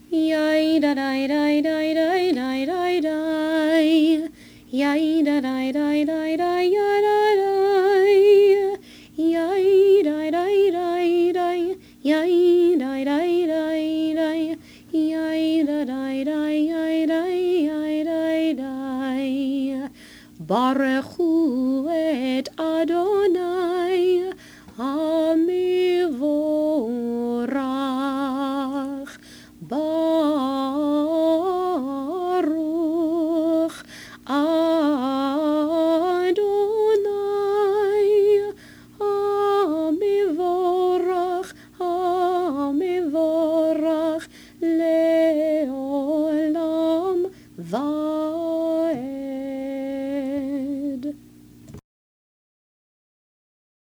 Yai da da da da da da da da. Yai da da da da da ya da da. Yai da da da da. Yai da da da da. Yai da da da da da da da. Bar